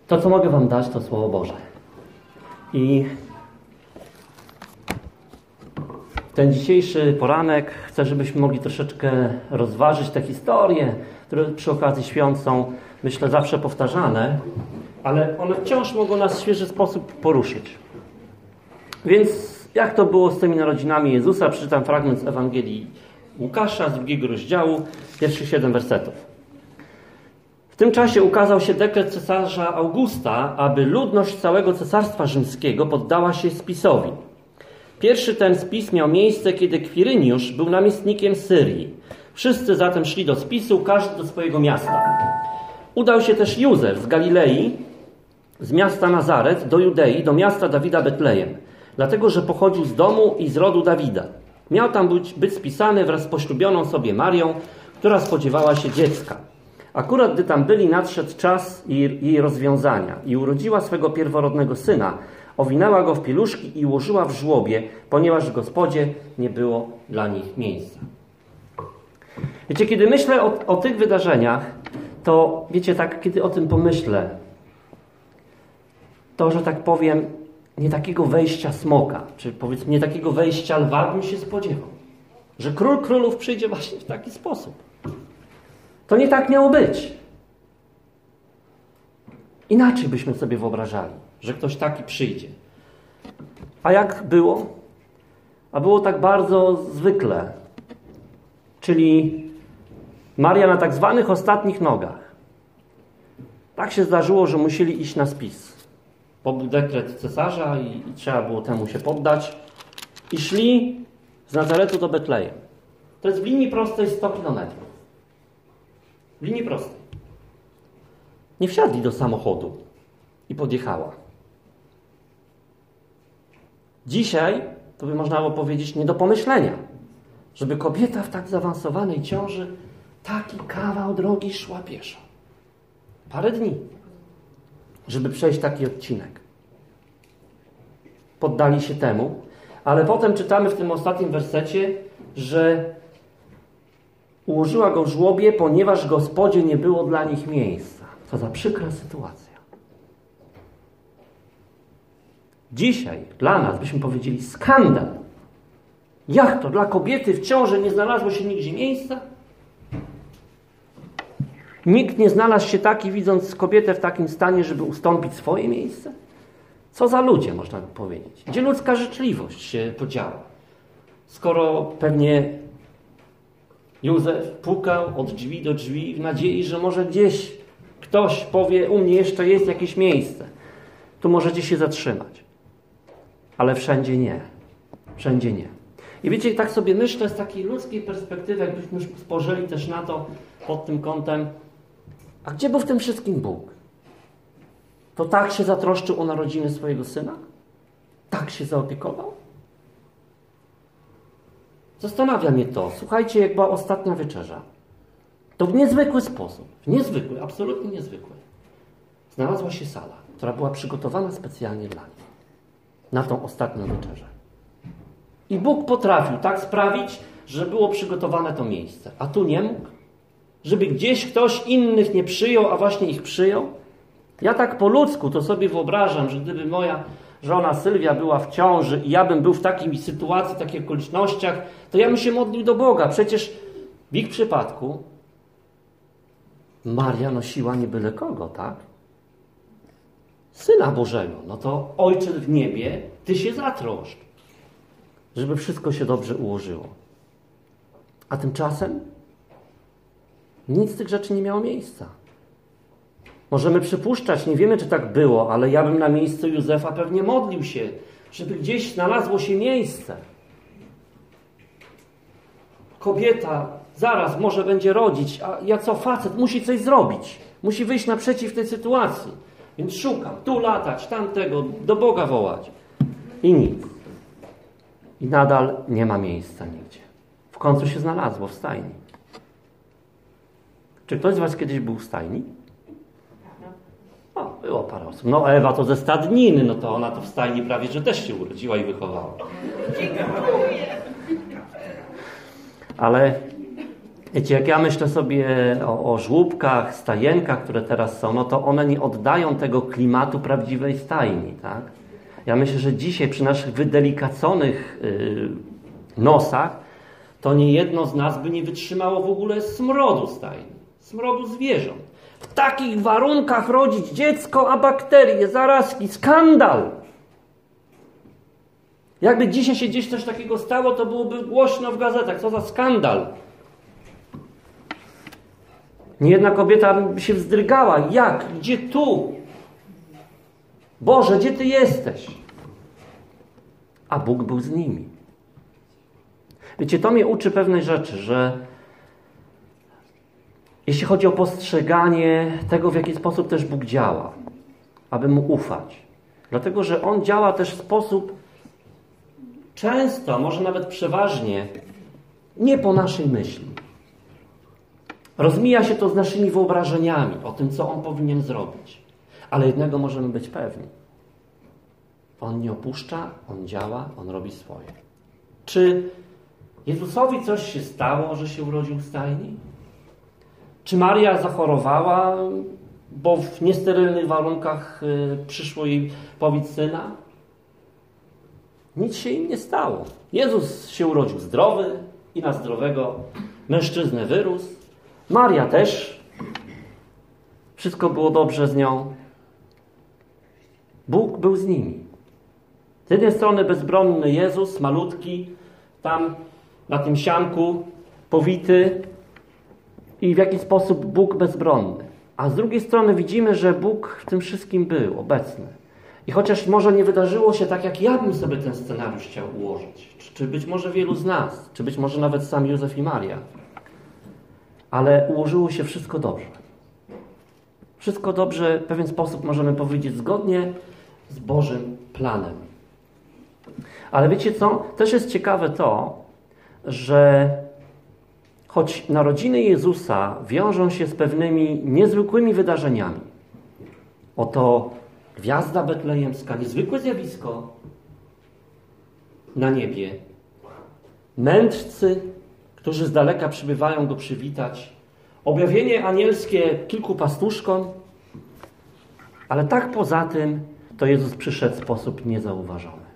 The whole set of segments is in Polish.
To, co mogę wam dać, to Słowo Boże. I ten dzisiejszy poranek chcę, żebyśmy mogli troszeczkę rozważyć te historie, które przy okazji świąt są, myślę, zawsze powtarzane, ale one wciąż mogą nas w świeży sposób poruszyć. Więc jak to było z tymi narodzinami Jezusa? Przeczytam fragment z Ewangelii Łukasza z 2 rozdziału, pierwszych 7 wersetów. W tym czasie ukazał się dekret cesarza Augusta, aby ludność całego cesarstwa rzymskiego poddała się spisowi. Pierwszy ten spis miał miejsce, kiedy Kwiryniusz był namiestnikiem Syrii. Wszyscy zatem szli do spisu, każdy do swojego miasta. Udał się też Józef z Galilei, z miasta Nazaret do Judei, do miasta Dawida Betlejem, dlatego że pochodził z domu i z rodu Dawida. Miał tam być spisany wraz z poślubioną sobie Marią, która spodziewała się dziecka. Akurat gdy tam byli, nadszedł czas jej rozwiązania i urodziła swego pierworodnego syna. Owinęła go w pieluszki i ułożyła w żłobie, ponieważ w gospodzie nie było dla nich miejsca. Wiecie, kiedy myślę o tych wydarzeniach, to wiecie, tak, kiedy o tym pomyślę, to, że tak powiem, nie takiego wejścia smoka, czy powiedzmy nie takiego wejścia lwa bym się spodziewał. Że król królów przyjdzie właśnie w taki sposób. To nie tak miało być. Inaczej byśmy sobie wyobrażali, że ktoś taki przyjdzie. A jak było? A było tak bardzo zwykle. Czyli Maria na tak zwanych ostatnich nogach. Tak się zdarzyło, że musieli iść na spis. Był dekret cesarza i trzeba było temu się poddać. I szli z Nazaretu do Betlejem. To jest w linii prostej 100 kilometrów. W linii prostej. Nie wsiadli do samochodu i podjechała. Dzisiaj, to by można było powiedzieć, nie do pomyślenia, żeby kobieta w tak zaawansowanej ciąży taki kawał drogi szła pieszo. Parę dni, żeby przejść taki odcinek. Poddali się temu, ale potem czytamy w tym ostatnim wersecie, że ułożyła go w żłobie, ponieważ w gospodzie nie było dla nich miejsca. Co za przykra sytuacja. Dzisiaj dla nas byśmy powiedzieli skandal. Jak to? Dla kobiety w ciąży nie znalazło się nigdzie miejsca? Nikt nie znalazł się taki, widząc kobietę w takim stanie, żeby ustąpić swoje miejsce? Co za ludzie, można by powiedzieć. Gdzie ludzka życzliwość się podziała? Skoro pewnie Józef pukał od drzwi do drzwi w nadziei, że może gdzieś ktoś powie, u mnie jeszcze jest jakieś miejsce. Tu możecie się zatrzymać. Ale wszędzie nie. Wszędzie nie. I wiecie, tak sobie myślę z takiej ludzkiej perspektywy, jakbyśmy spojrzeli też na to pod tym kątem, a gdzie był w tym wszystkim Bóg? To tak się zatroszczył o narodziny swojego syna? Tak się zaopiekował? Zastanawia mnie to. Słuchajcie, jak była ostatnia wieczerza. To w niezwykły sposób, niezwykły, absolutnie niezwykły, znalazła się sala, która była przygotowana specjalnie dla nich. Na tą ostatnią wieczerzę. I Bóg potrafił tak sprawić, że było przygotowane to miejsce. A tu nie mógł? Żeby gdzieś ktoś innych nie przyjął, a właśnie ich przyjął? Ja tak po ludzku to sobie wyobrażam, że gdyby moja żona Sylwia była w ciąży i ja bym był w takiej sytuacji, w takich okolicznościach, to ja bym się modlił do Boga. Przecież w ich przypadku Maria nosiła nie byle kogo, tak? Syna Bożego. No to Ojcze w niebie, Ty się zatroszcz, żeby wszystko się dobrze ułożyło. A tymczasem nic z tych rzeczy nie miało miejsca. Możemy przypuszczać, nie wiemy, czy tak było, ale ja bym na miejscu Józefa pewnie modlił się, żeby gdzieś znalazło się miejsce. Kobieta zaraz może będzie rodzić, a ja co, facet musi coś zrobić. Musi wyjść naprzeciw tej sytuacji. Więc szukam, tu latać, tamtego, do Boga wołać. I nic. I nadal nie ma miejsca nigdzie. W końcu się znalazło w stajni. Czy ktoś z was kiedyś był w stajni? O, było parę osób. No Ewa to ze stadniny, no to ona to w stajni prawie, że też się urodziła i wychowała. Ale Wiecie, jak ja myślę sobie o żłóbkach, stajenkach, które teraz są, no to one nie oddają tego klimatu prawdziwej stajni, tak? Ja myślę, że dzisiaj przy naszych wydelicaconych nosach to niejedno z nas by nie wytrzymało w ogóle smrodu stajni, smrodu zwierząt. W takich warunkach rodzić dziecko, a bakterie, zarazki, skandal! Jakby dzisiaj się gdzieś coś takiego stało, to byłoby głośno w gazetach. Co za skandal! Niejedna kobieta by się wzdrygała. Jak? Gdzie tu? Boże, gdzie Ty jesteś? A Bóg był z nimi. Wiecie, to mnie uczy pewnej rzeczy, że jeśli chodzi o postrzeganie tego, w jaki sposób też Bóg działa, aby Mu ufać. Dlatego, że On działa też w sposób często, może nawet przeważnie, nie po naszej myśli. Rozmija się to z naszymi wyobrażeniami o tym, co On powinien zrobić. Ale jednego możemy być pewni. On nie opuszcza, On działa, On robi swoje. Czy Jezusowi coś się stało, że się urodził w stajni? Czy Maria zachorowała, bo w niesterylnych warunkach przyszło jej powić syna? Nic się im nie stało. Jezus się urodził zdrowy i na zdrowego mężczyznę wyrósł. Maria też. Wszystko było dobrze z nią. Bóg był z nimi. Z jednej strony bezbronny Jezus, malutki, tam na tym sianku, powity i w jaki sposób Bóg bezbronny. A z drugiej strony widzimy, że Bóg w tym wszystkim był obecny. I chociaż może nie wydarzyło się tak, jak ja bym sobie ten scenariusz chciał ułożyć, czy być może wielu z nas, czy być może nawet sam Józef i Maria, ale ułożyło się wszystko dobrze. Wszystko dobrze, w pewien sposób możemy powiedzieć, zgodnie z Bożym planem. Ale wiecie co? Też jest ciekawe to, że choć narodziny Jezusa wiążą się z pewnymi niezwykłymi wydarzeniami, oto gwiazda betlejemska, niezwykłe zjawisko na niebie, mędrcy, którzy z daleka przybywają go przywitać, objawienie anielskie kilku pastuszkom, ale tak poza tym to Jezus przyszedł w sposób niezauważony.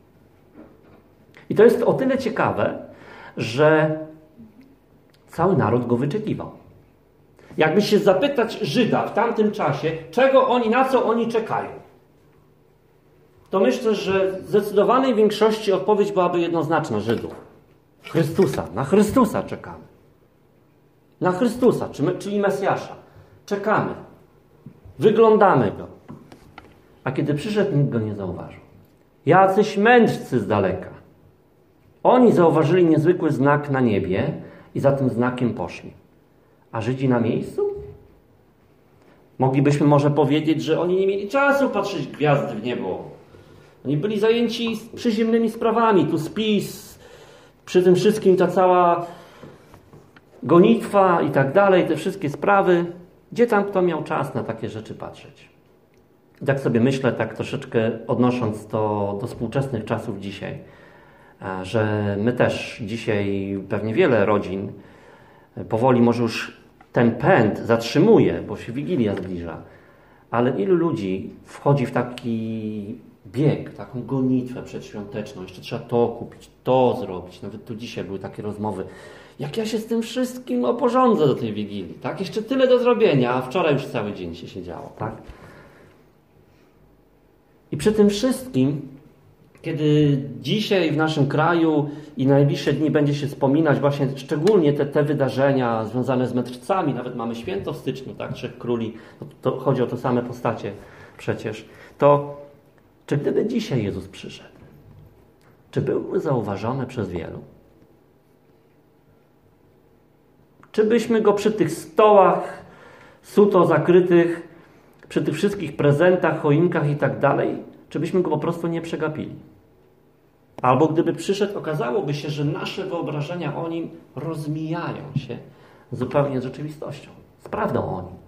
I to jest o tyle ciekawe, że cały naród go wyczekiwał. Jakby się zapytać Żyda w tamtym czasie, na co oni czekają, to myślę, że w zdecydowanej większości odpowiedź byłaby jednoznaczna: Żydów. Chrystusa. Na Chrystusa czekamy. Na Chrystusa, czyli Mesjasza. Czekamy. Wyglądamy Go. A kiedy przyszedł, nikt Go nie zauważył. Jacyś mędrcy z daleka. Oni zauważyli niezwykły znak na niebie i za tym znakiem poszli. A Żydzi na miejscu? Moglibyśmy może powiedzieć, że oni nie mieli czasu patrzeć gwiazdy w niebo. Oni byli zajęci przyziemnymi sprawami. Tu spis, przy tym wszystkim ta cała gonitwa i tak dalej, te wszystkie sprawy. Gdzie tam kto miał czas na takie rzeczy patrzeć? I tak sobie myślę, tak troszeczkę odnosząc to do współczesnych czasów dzisiaj, że my też dzisiaj pewnie wiele rodzin powoli może już ten pęd zatrzymuje, bo się Wigilia zbliża. Ale ilu ludzi wchodzi w taki bieg, taką gonitwę przedświąteczną. Jeszcze trzeba to kupić, to zrobić. Nawet tu dzisiaj były takie rozmowy. Jak ja się z tym wszystkim oporządzę do tej Wigilii, tak? Jeszcze tyle do zrobienia, a wczoraj już cały dzień się siedziało, tak? I przy tym wszystkim, kiedy dzisiaj w naszym kraju i najbliższe dni będzie się wspominać właśnie szczególnie te wydarzenia związane z mędrcami, nawet mamy święto w styczniu, tak? Trzech Króli, to chodzi o te same postacie przecież, to czy gdyby dzisiaj Jezus przyszedł, czy byłby zauważony przez wielu? Czy byśmy Go przy tych stołach suto zakrytych, przy tych wszystkich prezentach, choinkach i tak dalej, czy byśmy Go po prostu nie przegapili? Albo gdyby przyszedł, okazałoby się, że nasze wyobrażenia o Nim rozmijają się zupełnie z rzeczywistością, z prawdą o Nim.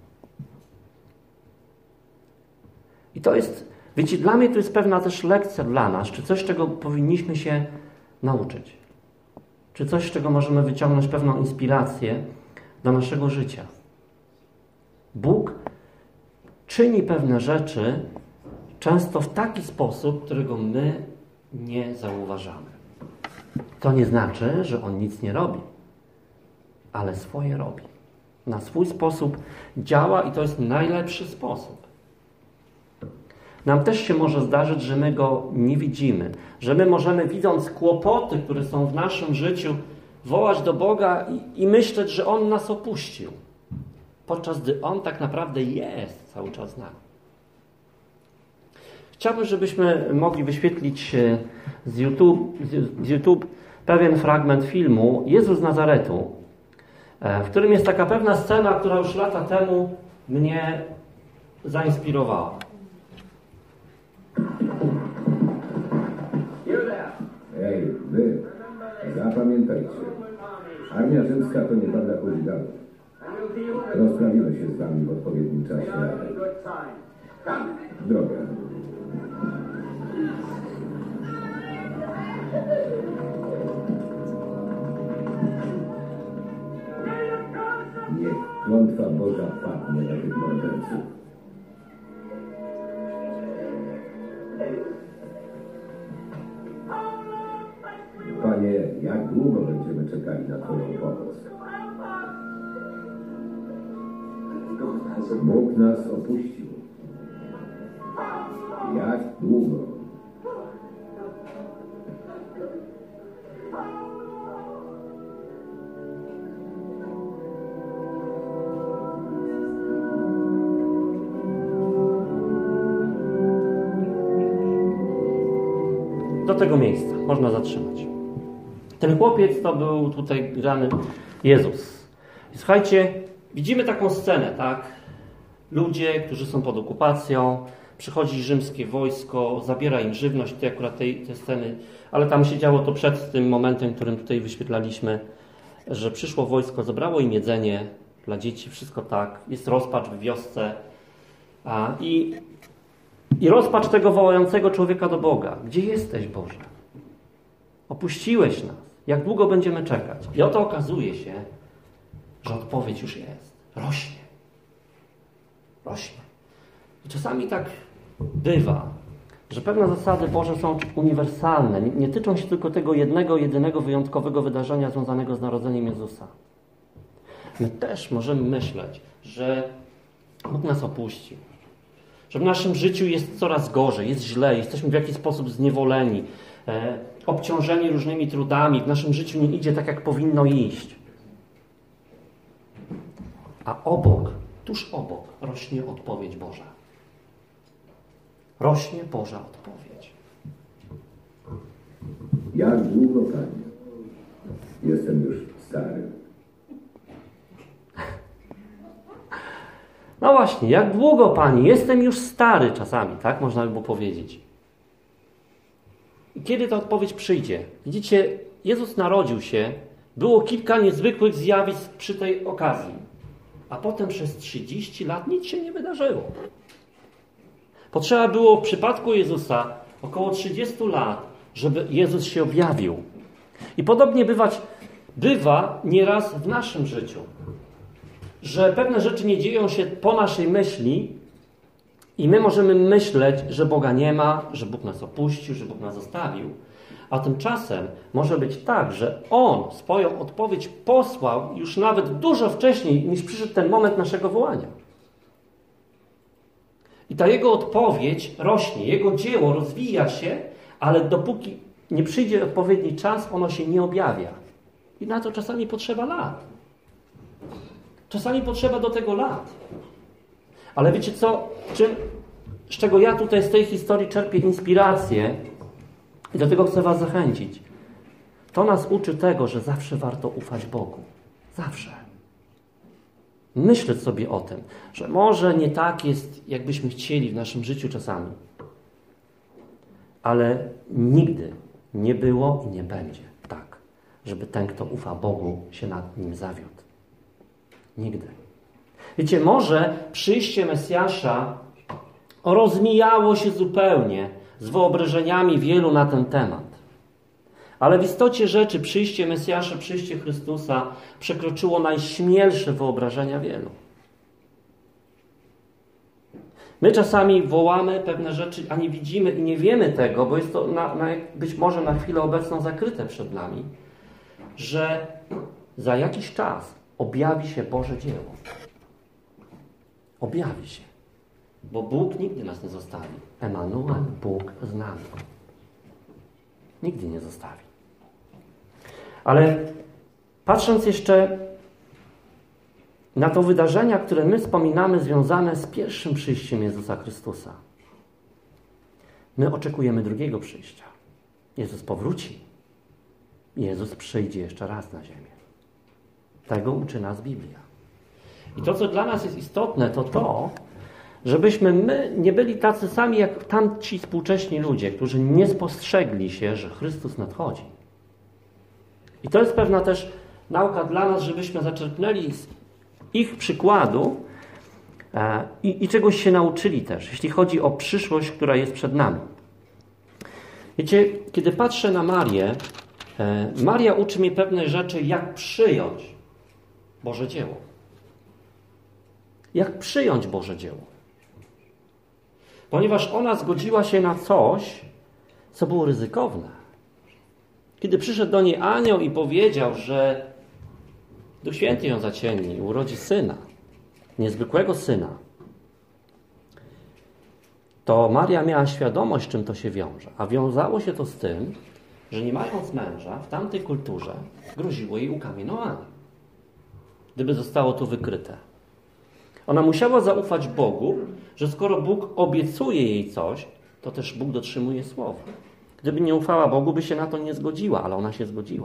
I to jest, wiecie, dla mnie to jest pewna też lekcja dla nas, czy coś, czego powinniśmy się nauczyć. Czy coś, z czego możemy wyciągnąć pewną inspirację do naszego życia. Bóg czyni pewne rzeczy często w taki sposób, którego my nie zauważamy. To nie znaczy, że On nic nie robi, ale swoje robi. Na swój sposób działa i to jest najlepszy sposób. Nam też się może zdarzyć, że my Go nie widzimy, że my możemy, widząc kłopoty, które są w naszym życiu, wołać do Boga i myśleć, że On nas opuścił, podczas gdy On tak naprawdę jest cały czas z nami. Chciałbym, żebyśmy mogli wyświetlić z YouTube pewien fragment filmu Jezus z Nazaretu, w którym jest taka pewna scena, która już lata temu mnie zainspirowała. Ej, wy, zapamiętajcie. Armia rzymska to nie banda chuliganów. Rozprawimy się z wami w odpowiednim czasie. Droga. Niech klątwa Boża padnie na tych morderców. Panie, jak długo będziemy czekali na Twoją pomoc? Bóg nas opuścił. Jak długo? Do tego miejsca można zatrzymać. Ten chłopiec to był tutaj grany Jezus. I słuchajcie, widzimy taką scenę, tak? Ludzie, którzy są pod okupacją, przychodzi rzymskie wojsko, zabiera im żywność, tutaj akurat tej sceny, ale tam się działo to przed tym momentem, którym tutaj wyświetlaliśmy, że przyszło wojsko, zabrało im jedzenie dla dzieci, wszystko tak, jest rozpacz w wiosce i rozpacz tego wołającego człowieka do Boga. Gdzie jesteś, Boże? Opuściłeś nas. Jak długo będziemy czekać? I oto okazuje się, że odpowiedź już jest. Rośnie. Rośnie. I czasami tak bywa, że pewne zasady Boże są uniwersalne. Nie tyczą się tylko tego jednego, jedynego, wyjątkowego wydarzenia związanego z narodzeniem Jezusa. My też możemy myśleć, że Bóg nas opuścił. Że w naszym życiu jest coraz gorzej, jest źle, jesteśmy w jakiś sposób zniewoleni, obciążeni różnymi trudami, w naszym życiu nie idzie tak, jak powinno iść. A obok, tuż obok, rośnie odpowiedź Boża. Rośnie Boża odpowiedź. Jak długo, Panie? Jestem już stary. No właśnie, jak długo, Pani? Jestem już stary czasami, tak? Można by było powiedzieć. I kiedy ta odpowiedź przyjdzie? Widzicie, Jezus narodził się, było kilka niezwykłych zjawisk przy tej okazji, a potem przez 30 lat nic się nie wydarzyło. Potrzeba było w przypadku Jezusa około 30 lat, żeby Jezus się objawił. I podobnie bywa nieraz w naszym życiu, że pewne rzeczy nie dzieją się po naszej myśli i my możemy myśleć, że Boga nie ma, że Bóg nas opuścił, że Bóg nas zostawił. A tymczasem może być tak, że On swoją odpowiedź posłał już nawet dużo wcześniej, niż przyszedł ten moment naszego wołania. I ta Jego odpowiedź rośnie, Jego dzieło rozwija się, ale dopóki nie przyjdzie odpowiedni czas, ono się nie objawia. I na to czasami potrzeba lat. Czasami potrzeba do tego lat. Ale wiecie co? Z czego ja tutaj z tej historii czerpię inspirację i do tego chcę was zachęcić. To nas uczy tego, że zawsze warto ufać Bogu. Zawsze. Myśleć sobie o tym, że może nie tak jest, jakbyśmy chcieli w naszym życiu czasami. Ale nigdy nie było i nie będzie tak, żeby ten, kto ufa Bogu, się nad nim zawiódł. Nigdy. Wiecie, może przyjście Mesjasza rozmijało się zupełnie z wyobrażeniami wielu na ten temat. Ale w istocie rzeczy przyjście Mesjasza, przyjście Chrystusa przekroczyło najśmielsze wyobrażenia wielu. My czasami wołamy pewne rzeczy, a nie widzimy i nie wiemy tego, bo jest to być może na chwilę obecną zakryte przed nami, że za jakiś czas objawi się Boże dzieło. Objawi się. Bo Bóg nigdy nas nie zostawi. Emanuel, Bóg z nami. Nigdy nie zostawi. Ale patrząc jeszcze na to wydarzenia, które my wspominamy, związane z pierwszym przyjściem Jezusa Chrystusa, my oczekujemy drugiego przyjścia. Jezus powróci. Jezus przyjdzie jeszcze raz na ziemię. Tego uczy nas Biblia. I to, co dla nas jest istotne, to to, żebyśmy my nie byli tacy sami jak tamci współcześni ludzie, którzy nie spostrzegli się, że Chrystus nadchodzi. I to jest pewna też nauka dla nas, żebyśmy zaczerpnęli z ich przykładu i czegoś się nauczyli też, jeśli chodzi o przyszłość, która jest przed nami. Wiecie, kiedy patrzę na Marię, Maria uczy mnie pewnej rzeczy, jak przyjąć Boże dzieło. Jak przyjąć Boże dzieło. Ponieważ ona zgodziła się na coś, co było ryzykowne. Kiedy przyszedł do niej anioł i powiedział, że Duch Święty ją zacieni i urodzi syna, niezwykłego syna, to Maria miała świadomość, czym to się wiąże. A wiązało się to z tym, że nie mając męża, w tamtej kulturze groziło jej ukamienowanie, gdyby zostało to wykryte. Ona musiała zaufać Bogu, że skoro Bóg obiecuje jej coś, to też Bóg dotrzymuje słowa. Gdyby nie ufała Bogu, by się na to nie zgodziła, ale ona się zgodziła.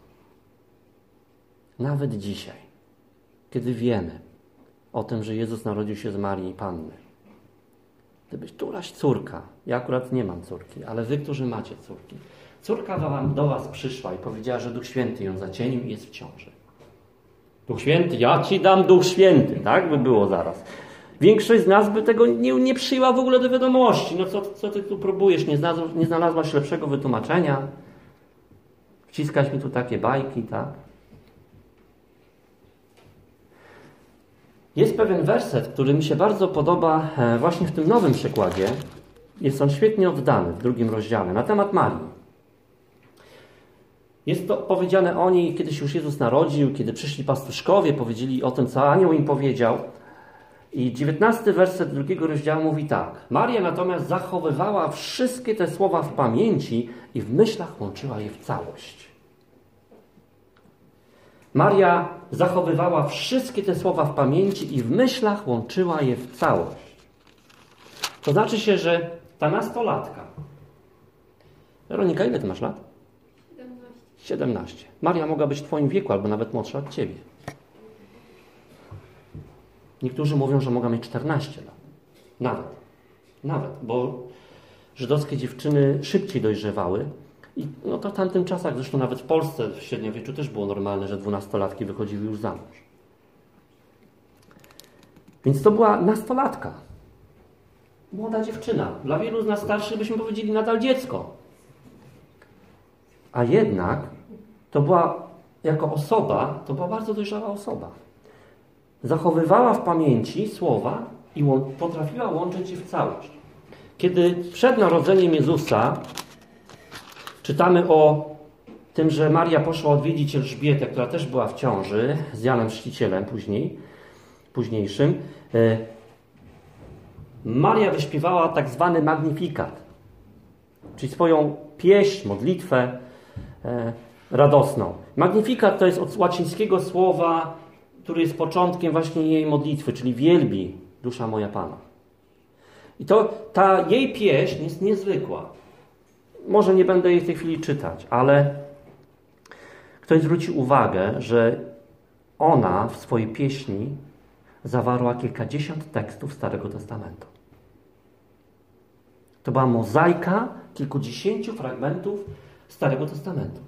Nawet dzisiaj, kiedy wiemy o tym, że Jezus narodził się z Marii Panny. Gdybyś któraś córka, ja akurat nie mam córki, ale wy, którzy macie córki, córka do was przyszła i powiedziała, że Duch Święty ją zacienił i jest w ciąży. Duch Święty, ja ci dam Duch Święty, tak by było zaraz. Większość z nas by tego nie przyjęła w ogóle do wiadomości. No co ty tu próbujesz? Nie znalazłaś lepszego wytłumaczenia? Wciskać mi tu takie bajki, tak? Jest pewien werset, który mi się bardzo podoba właśnie w tym nowym przykładzie. Jest on świetnie oddany w 2 rozdziale na temat Marii. Jest to powiedziane o niej, kiedy się już Jezus narodził, kiedy przyszli pastuszkowie, powiedzieli o tym, co anioł im powiedział. I 19 werset 2 rozdziału mówi tak. Maria natomiast zachowywała wszystkie te słowa w pamięci i w myślach łączyła je w całość. Maria zachowywała wszystkie te słowa w pamięci i w myślach łączyła je w całość. To znaczy się, że ta nastolatka... Weronika, ile ty masz lat? 17. Maria mogła być w twoim wieku, albo nawet młodsza od ciebie. Niektórzy mówią, że mogła mieć 14 lat. Nawet, bo żydowskie dziewczyny szybciej dojrzewały. I no to w tamtym czasach, zresztą nawet w Polsce w średniowieczu też było normalne, że 12-latki wychodziły już za mąż. Więc to była nastolatka. Młoda dziewczyna. Dla wielu z nas starszych byśmy powiedzieli nadal dziecko. A jednak to była, jako osoba, to była bardzo dojrzała osoba. Zachowywała w pamięci słowa i potrafiła łączyć je w całość. Kiedy przed narodzeniem Jezusa czytamy o tym, że Maria poszła odwiedzić Elżbietę, która też była w ciąży z Janem Chrzcicielem późniejszym. Maria wyśpiewała tak zwany magnifikat, czyli swoją pieśń, modlitwę radosną. Magnifikat to jest od łacińskiego słowa, który jest początkiem właśnie jej modlitwy, czyli wielbi dusza moja Pana. I ta jej pieśń jest niezwykła. Może nie będę jej w tej chwili czytać, ale ktoś zwróci uwagę, że ona w swojej pieśni zawarła kilkadziesiąt tekstów Starego Testamentu. To była mozaika kilkudziesięciu fragmentów Starego Testamentu.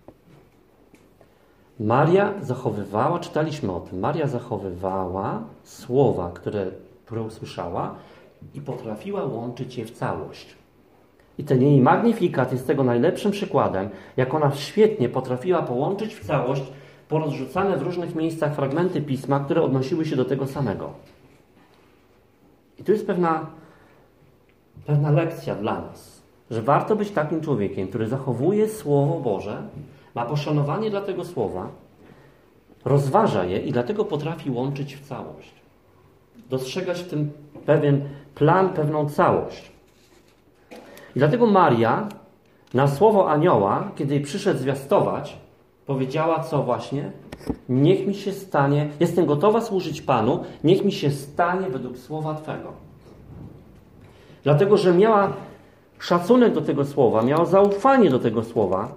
Maria zachowywała, czytaliśmy o tym, Maria zachowywała słowa, które usłyszała i potrafiła łączyć je w całość. I ten jej magnifikat jest tego najlepszym przykładem, jak ona świetnie potrafiła połączyć w całość porozrzucane w różnych miejscach fragmenty Pisma, które odnosiły się do tego samego. I tu jest pewna lekcja dla nas, że warto być takim człowiekiem, który zachowuje Słowo Boże, ma poszanowanie dla tego Słowa, rozważa je i dlatego potrafi łączyć w całość. Dostrzegać w tym pewien plan, pewną całość. I dlatego Maria na słowo anioła, kiedy jej przyszedł zwiastować, powiedziała co właśnie? Niech mi się stanie, jestem gotowa służyć Panu, niech mi się stanie według słowa Twego. Dlatego, że miała szacunek do tego słowa, miała zaufanie do tego słowa,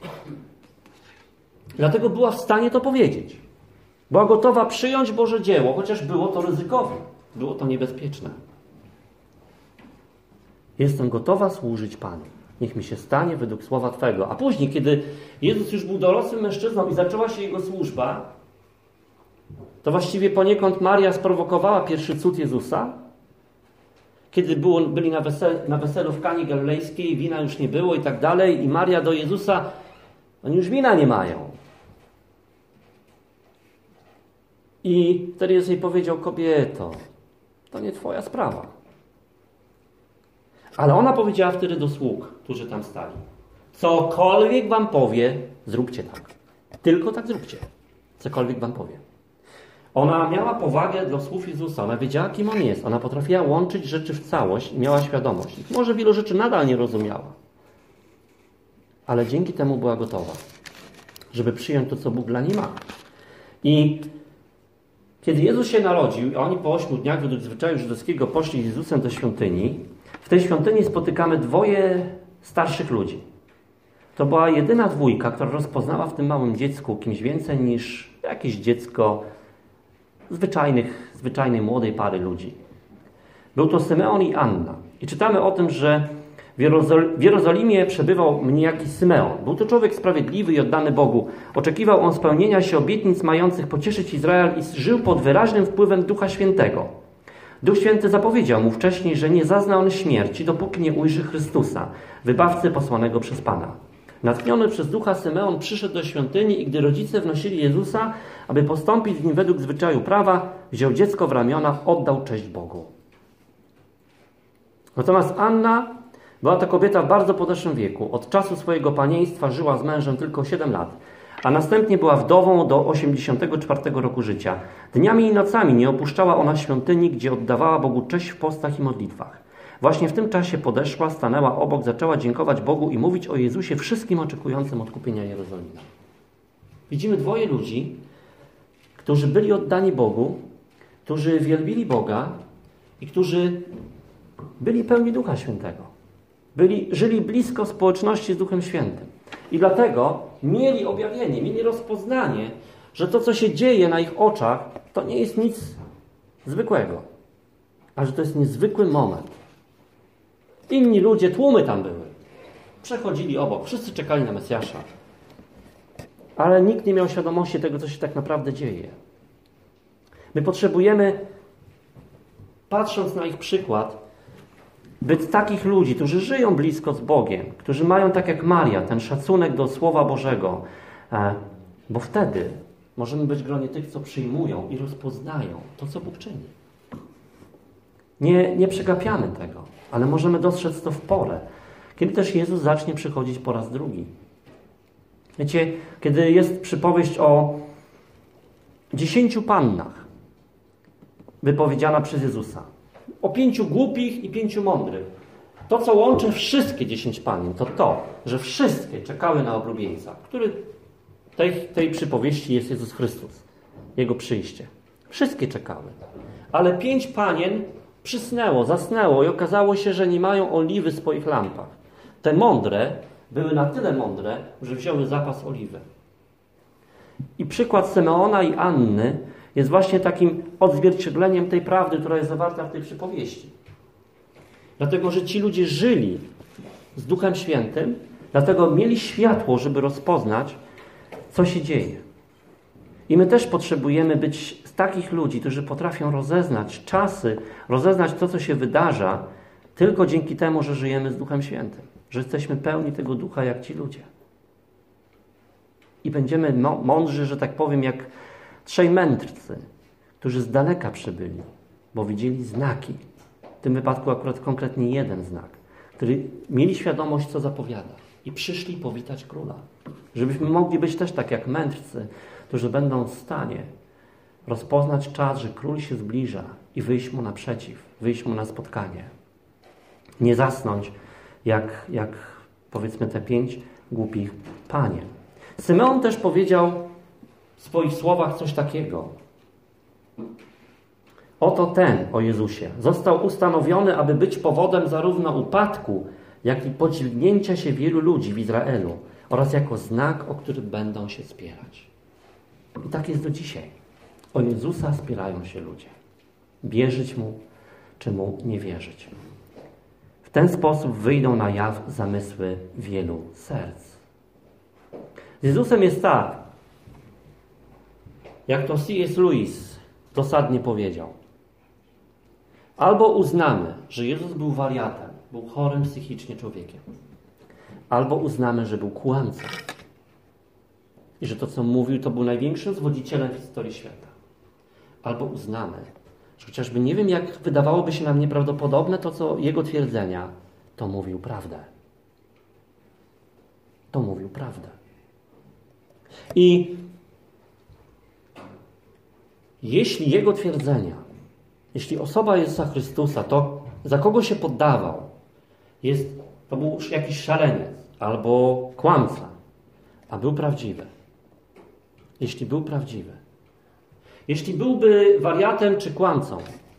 dlatego była w stanie to powiedzieć. Była gotowa przyjąć Boże dzieło, chociaż było to ryzykowne, było to niebezpieczne. Jestem gotowa służyć Panu. Niech mi się stanie według słowa Twego. A później, kiedy Jezus już był dorosłym mężczyzną i zaczęła się Jego służba, to właściwie poniekąd Maria sprowokowała pierwszy cud Jezusa. Kiedy byli na weselu w Kanie Galilejskiej, wina już nie było i tak dalej, i Maria do Jezusa, oni już wina nie mają. I wtedy Jezus jej powiedział: kobieto, to nie Twoja sprawa. Ale ona powiedziała wtedy do sług, którzy tam stali: cokolwiek wam powie, zróbcie tak. Tylko tak zróbcie. Cokolwiek wam powie. Ona miała powagę do słów Jezusa. Ona wiedziała, kim On jest. Ona potrafiła łączyć rzeczy w całość i miała świadomość. I może wielu rzeczy nadal nie rozumiała. Ale dzięki temu była gotowa, żeby przyjąć to, co Bóg dla niej ma. I kiedy Jezus się narodził, a oni po 8 dniach według zwyczaju żydowskiego poszli z Jezusem do świątyni, w tej świątyni spotykamy dwoje starszych ludzi. To była jedyna dwójka, która rozpoznała w tym małym dziecku kimś więcej niż jakieś dziecko zwyczajnej młodej pary ludzi. Był to Symeon i Anna. I czytamy o tym, że w Jerozolimie przebywał niejaki Symeon. Był to człowiek sprawiedliwy i oddany Bogu. Oczekiwał on spełnienia się obietnic mających pocieszyć Izrael i żył pod wyraźnym wpływem Ducha Świętego. Duch Święty zapowiedział mu wcześniej, że nie zazna on śmierci, dopóki nie ujrzy Chrystusa, wybawcy posłanego przez Pana. Natchniony przez Ducha Symeon przyszedł do świątyni i gdy rodzice wnosili Jezusa, aby postąpić z nim według zwyczaju prawa, wziął dziecko w ramiona, oddał cześć Bogu. Natomiast Anna była to kobieta w bardzo podeszłym wieku. Od czasu swojego panieństwa żyła z mężem tylko 7 lat, a następnie była wdową do 84 roku życia. Dniami i nocami nie opuszczała ona świątyni, gdzie oddawała Bogu cześć w postach i modlitwach. Właśnie w tym czasie podeszła, stanęła obok, zaczęła dziękować Bogu i mówić o Jezusie wszystkim oczekującym odkupienia Jerozolimy. Widzimy dwoje ludzi, którzy byli oddani Bogu, którzy wielbili Boga i którzy byli pełni Ducha Świętego. Żyli blisko społeczności z Duchem Świętym. I dlatego mieli objawienie, mieli rozpoznanie, że to, co się dzieje na ich oczach, to nie jest nic zwykłego, a że to jest niezwykły moment. Inni ludzie, tłumy tam były. Przechodzili obok, wszyscy czekali na Mesjasza. Ale nikt nie miał świadomości tego, co się tak naprawdę dzieje. My potrzebujemy, patrząc na ich przykład, być takich ludzi, którzy żyją blisko z Bogiem, którzy mają, tak jak Maria, ten szacunek do Słowa Bożego, bo wtedy możemy być w gronie tych, co przyjmują i rozpoznają to, co Bóg czyni. Nie przegapiamy tego, ale możemy dostrzec to w porę, kiedy też Jezus zacznie przychodzić po raz drugi. Wiecie, kiedy jest przypowieść o 10 pannach wypowiedziana przez Jezusa, o 5 głupich i 5 mądrych. To, co łączy wszystkie 10 panien, to, że wszystkie czekały na oblubieńca, który tej przypowieści jest Jezus Chrystus, Jego przyjście. Wszystkie czekały. Ale 5 panien przysnęło, zasnęło i okazało się, że nie mają oliwy w swoich lampach. Te mądre były na tyle mądre, że wzięły zapas oliwy. I przykład Symeona i Anny jest właśnie takim odzwierciedleniem tej prawdy, która jest zawarta w tej przypowieści. Dlatego, że ci ludzie żyli z Duchem Świętym, dlatego mieli światło, żeby rozpoznać, co się dzieje. I my też potrzebujemy być z takich ludzi, którzy potrafią rozeznać czasy, rozeznać to, co się wydarza Tylko dzięki temu, że żyjemy z Duchem Świętym. Że jesteśmy pełni tego Ducha jak ci ludzie. I będziemy mądrzy, że tak powiem, jak 3 mędrcy, którzy z daleka przybyli, bo widzieli znaki. W tym wypadku akurat konkretnie jeden znak, który mieli świadomość, co zapowiada. I przyszli powitać króla. Żebyśmy mogli być też tak jak mędrcy, którzy będą w stanie rozpoznać czas, że król się zbliża i wyjść mu naprzeciw, wyjść mu na spotkanie. Nie zasnąć jak powiedzmy te 5 głupich panien. Symeon też powiedział w swoich słowach coś takiego. Oto ten, o Jezusie, został ustanowiony, aby być powodem zarówno upadku, jak i podźwignięcia się wielu ludzi w Izraelu oraz jako znak, o który będą się spierać. I tak jest do dzisiaj. O Jezusa spierają się ludzie. Wierzyć Mu, czy Mu nie wierzyć. W ten sposób wyjdą na jaw zamysły wielu serc. Z Jezusem jest tak, jak to C.S. Lewis dosadnie powiedział. Albo uznamy, że Jezus był wariatem, był chorym psychicznie człowiekiem. Albo uznamy, że był kłamcą. I że to, co mówił, to był największym zwodzicielem w historii świata. Albo uznamy, że chociażby nie wiem, jak wydawałoby się nam nieprawdopodobne to, co jego twierdzenia, to mówił prawdę. To mówił prawdę. I jeśli jego twierdzenia, jeśli osoba Jezusa Chrystusa, to za kogo się poddawał, to był jakiś szaleniec albo kłamca, a był prawdziwy. Jeśli był prawdziwy. Jeśli byłby wariatem czy kłamcą,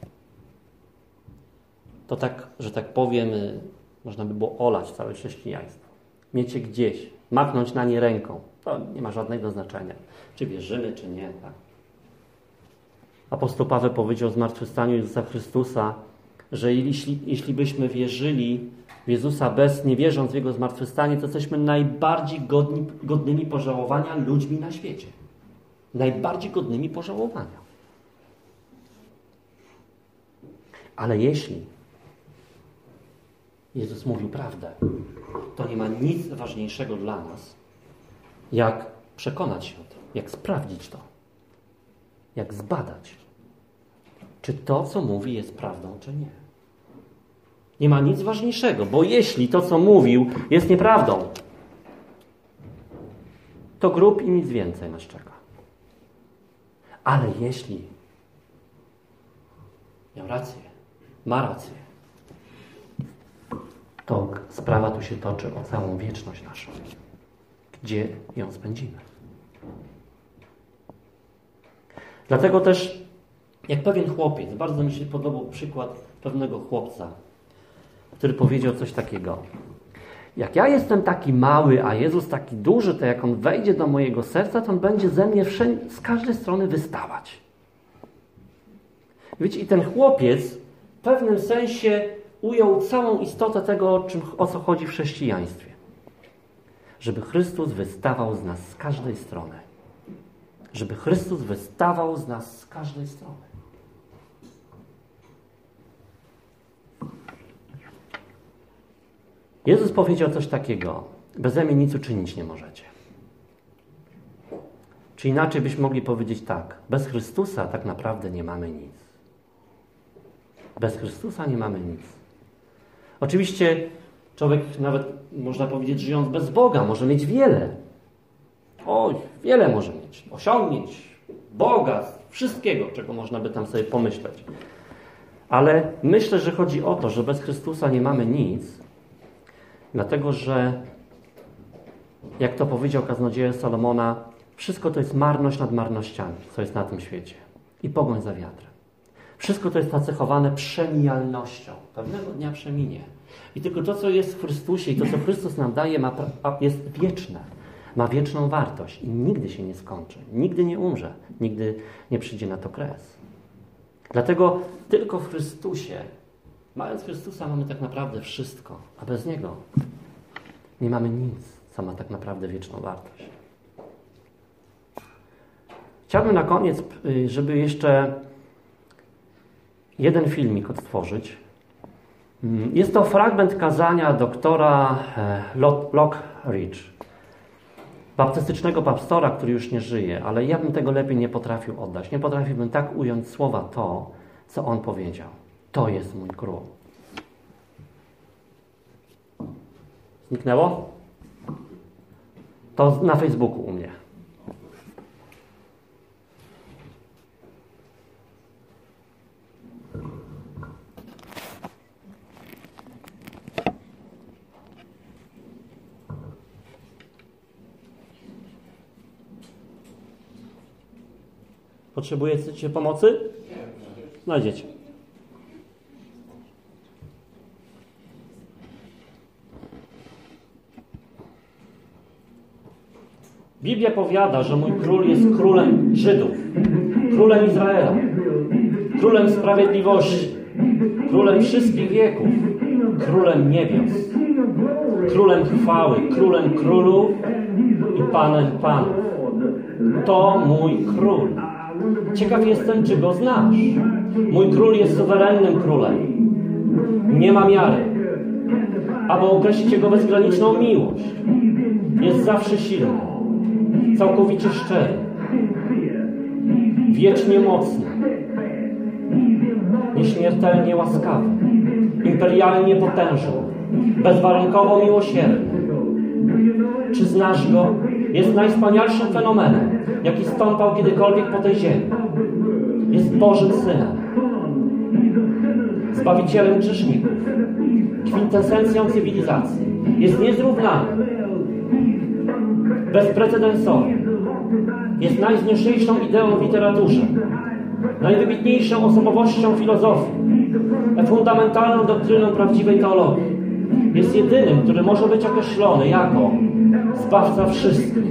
to tak, że tak powiem, można by było olać całe chrześcijaństwo. Mieć je gdzieś, machnąć na nie ręką. To nie ma żadnego znaczenia. Czy wierzymy, czy nie. Tak? Apostoł Paweł powiedział o zmartwychwstaniu Jezusa Chrystusa, że jeśli byśmy wierzyli w Jezusa nie wierząc w Jego zmartwychwstanie, to jesteśmy najbardziej godnymi pożałowania ludźmi na świecie. Najbardziej godnymi pożałowania. Ale jeśli Jezus mówił prawdę, to nie ma nic ważniejszego dla nas, jak przekonać się o tym, jak sprawdzić to, jak zbadać, czy to, co mówi, jest prawdą, czy nie. Nie ma nic ważniejszego, bo jeśli to, co mówił, jest nieprawdą, to grób i nic więcej nas czeka. Ale jeśli miał rację, ma rację, to sprawa tu się toczy o całą wieczność naszą. Gdzie ją spędzimy? Dlatego też, jak pewien chłopiec, bardzo mi się podobał przykład pewnego chłopca, który powiedział coś takiego. Jak ja jestem taki mały, a Jezus taki duży, to jak On wejdzie do mojego serca, to On będzie ze mnie z każdej strony wystawać. Wiecie, i ten chłopiec w pewnym sensie ujął całą istotę tego, o co chodzi w chrześcijaństwie. Żeby Chrystus wystawał z nas z każdej strony. Żeby Chrystus wystawał z nas z każdej strony. Jezus powiedział coś takiego. Beze mnie nic uczynić nie możecie. Czy inaczej byśmy mogli powiedzieć tak. Bez Chrystusa tak naprawdę nie mamy nic. Bez Chrystusa nie mamy nic. Oczywiście człowiek nawet, można powiedzieć, żyjąc bez Boga, może mieć wiele. Wiele może mieć. Osiągnięć, bogactw, wszystkiego, czego można by tam sobie pomyśleć. Ale myślę, że chodzi o to, że bez Chrystusa nie mamy nic, dlatego że, jak to powiedział kaznodzieja Salomona, wszystko to jest marność nad marnościami, co jest na tym świecie. I pogoń za wiatrem. Wszystko to jest nacechowane przemijalnością. Pewnego dnia przeminie. I tylko to, co jest w Chrystusie i to, co Chrystus nam daje, jest wieczne. Ma wieczną wartość i nigdy się nie skończy. Nigdy nie umrze. Nigdy nie przyjdzie na to kres. Dlatego tylko w Chrystusie, mając Chrystusa, mamy tak naprawdę wszystko. A bez Niego nie mamy nic, co ma tak naprawdę wieczną wartość. Chciałbym na koniec, żeby jeszcze jeden filmik odtworzyć. Jest to fragment kazania doktora Lockridge, baptystycznego pastora, który już nie żyje, ale ja bym tego lepiej nie potrafił oddać. Nie potrafiłbym tak ująć słowa to, co on powiedział. To jest mój król. Zniknęło? To na Facebooku u mnie. Potrzebujecie pomocy? Znajdziecie. Biblia powiada, że mój król jest królem Żydów, królem Izraela, królem sprawiedliwości, królem wszystkich wieków, królem niebios, królem chwały, królem królów i panem panów. To mój król. Ciekaw jestem, czy go znasz. Mój król jest suwerennym królem. Nie ma miary. Aby określić jego bezgraniczną miłość. Jest zawsze silny. Całkowicie szczery. Wiecznie mocny. Nieśmiertelnie łaskawy. Imperialnie potężny. Bezwarunkowo miłosierny. Czy znasz go? Jest najwspanialszym fenomenem, jaki stąpał kiedykolwiek po tej ziemi. Jest Bożym Synem, Zbawicielem grzeszników, kwintesencją cywilizacji. Jest niezrównany, bezprecedensowy. Jest najwznieślejszą ideą w literaturze, najwybitniejszą osobowością filozofii, fundamentalną doktryną prawdziwej teologii. Jest jedynym, który może być określony jako Zbawca wszystkich.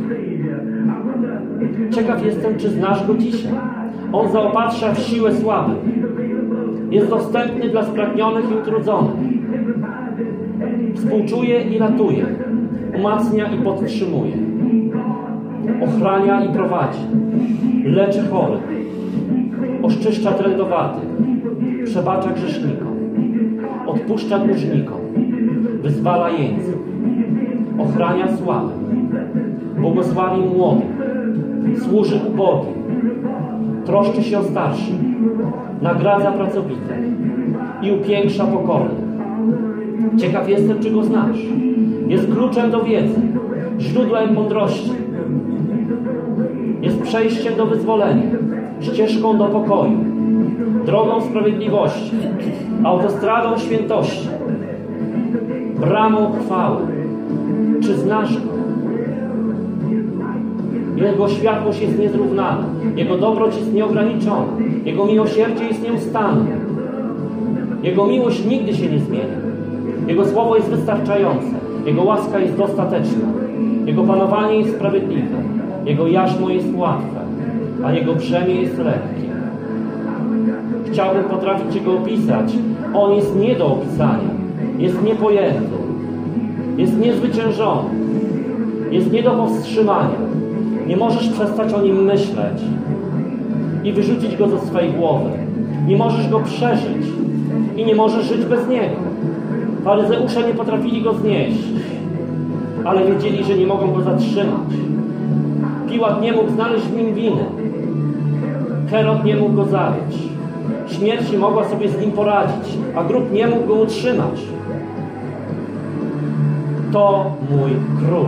Ciekaw jestem, czy znasz go dzisiaj. On zaopatrza w siłę słabych. Jest dostępny dla spragnionych i utrudzonych. Współczuje i ratuje. Umacnia i podtrzymuje. Ochrania i prowadzi. Leczy chorych. Oszczyszcza trędowatych. Przebacza grzesznikom. Odpuszcza dłużnikom. Wyzwala jeńców. Ochrania słabych. Błogosławi młodych. Służy ubogim. Troszczy się o starszych. Nagradza pracowitych. I upiększa pokornych. Ciekaw jestem, czy go znasz. Jest kluczem do wiedzy. Źródłem mądrości. Jest przejściem do wyzwolenia. Ścieżką do pokoju. Drogą sprawiedliwości. Autostradą świętości. Bramą chwały. Czy znasz go? Jego światłość jest niezrównana. Jego dobroć jest nieograniczona. Jego miłosierdzie jest nieustanne. Jego miłość nigdy się nie zmienia. Jego słowo jest wystarczające. Jego łaska jest dostateczna. Jego panowanie jest sprawiedliwe. Jego jarzmo jest łatwe, a Jego brzemię jest lekkie. Chciałbym potrafić Ci go opisać. On jest nie do opisania. Jest niepojęty. Jest niezwyciężony. Jest nie do powstrzymania. Nie możesz przestać o nim myśleć i wyrzucić go ze swej głowy. Nie możesz go przeżyć i nie możesz żyć bez niego. Faryzeusze nie potrafili go znieść, ale wiedzieli, że nie mogą go zatrzymać. Piłat nie mógł znaleźć w nim winy. Herod nie mógł go zabić. Śmierć nie mogła sobie z nim poradzić, a grób nie mógł go utrzymać. To mój król.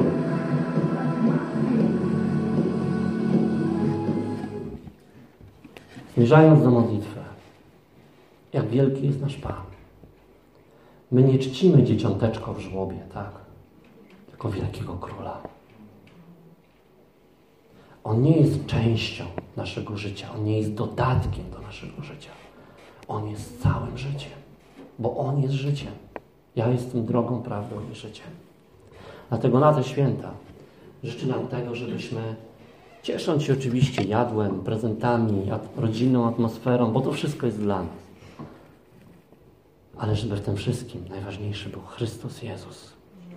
Zmierzając do modlitwy, jak wielki jest nasz Pan. My nie czcimy dzieciąteczko w żłobie, tak? Tylko wielkiego króla. On nie jest częścią naszego życia. On nie jest dodatkiem do naszego życia. On jest całym życiem. Bo On jest życiem. Ja jestem drogą, prawdą i życiem. Dlatego na te święta życzę nam tego, żebyśmy, ciesząc się oczywiście jadłem, prezentami, rodzinną atmosferą, bo to wszystko jest dla nas. Ale żeby w tym wszystkim najważniejszy był Chrystus Jezus.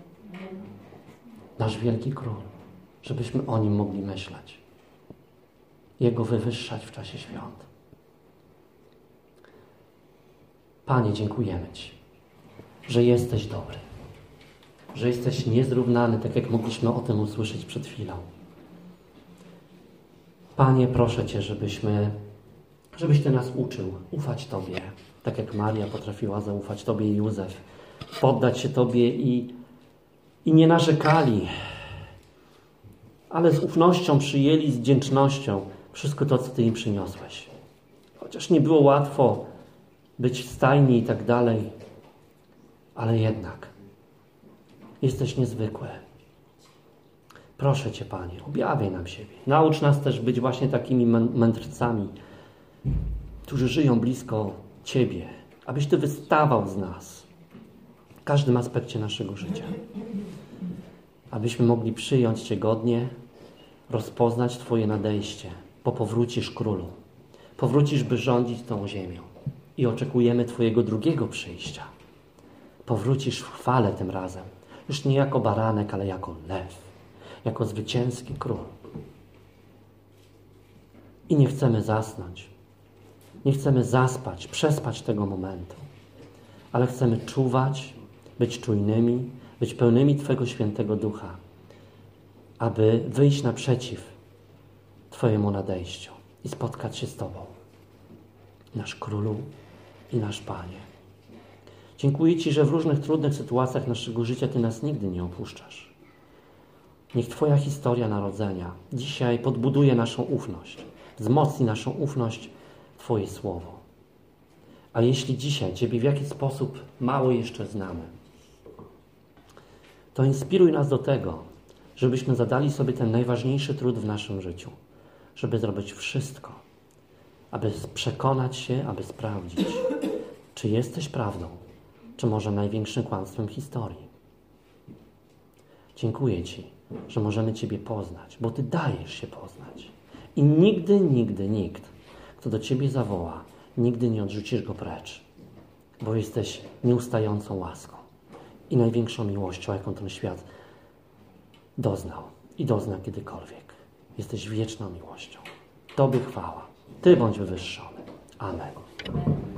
Nasz wielki król. Żebyśmy o Nim mogli myśleć. Jego wywyższać w czasie świąt. Panie, dziękujemy Ci że jesteś dobry, że jesteś niezrównany, tak jak mogliśmy o tym usłyszeć przed chwilą. Panie, proszę Cię, żebyś Ty nas uczył ufać Tobie, tak jak Maria potrafiła zaufać Tobie i Józef, poddać się Tobie i nie narzekali, ale z ufnością przyjęli, z wdzięcznością wszystko to, co Ty im przyniosłeś. Chociaż nie było łatwo być w stajni i tak dalej, ale jednak jesteś niezwykły. Proszę Cię, Panie, objawiaj nam siebie. Naucz nas też być właśnie takimi mędrcami, którzy żyją blisko Ciebie, abyś Ty wystawał z nas w każdym aspekcie naszego życia. Abyśmy mogli przyjąć Cię godnie, rozpoznać Twoje nadejście, bo powrócisz Królu. Powrócisz, by rządzić tą ziemią. I oczekujemy Twojego drugiego przyjścia. Powrócisz w chwale tym razem. Już nie jako baranek, ale jako lew. Jako zwycięski król. I nie chcemy zasnąć. Nie chcemy zaspać, przespać tego momentu. Ale chcemy czuwać, być czujnymi, być pełnymi Twojego świętego ducha, aby wyjść naprzeciw Twojemu nadejściu i spotkać się z Tobą, nasz Królu i nasz Panie. Dziękuję Ci, że w różnych trudnych sytuacjach naszego życia Ty nas nigdy nie opuszczasz. Niech Twoja historia narodzenia dzisiaj podbuduje naszą ufność, wzmocni naszą ufność w Twoje Słowo. A jeśli dzisiaj Ciebie w jakiś sposób mało jeszcze znamy, to inspiruj nas do tego, żebyśmy zadali sobie ten najważniejszy trud w naszym życiu, żeby zrobić wszystko, aby przekonać się, aby sprawdzić, czy jesteś prawdą, czy może największym kłamstwem historii. Dziękuję Ci, że możemy Ciebie poznać, bo Ty dajesz się poznać. I nigdy, nigdy nikt, kto do Ciebie zawoła, nigdy nie odrzucisz go precz, bo jesteś nieustającą łaską i największą miłością, jaką ten świat doznał i dozna kiedykolwiek. Jesteś wieczną miłością. Tobie chwała. Ty bądź wywyższony. Amen.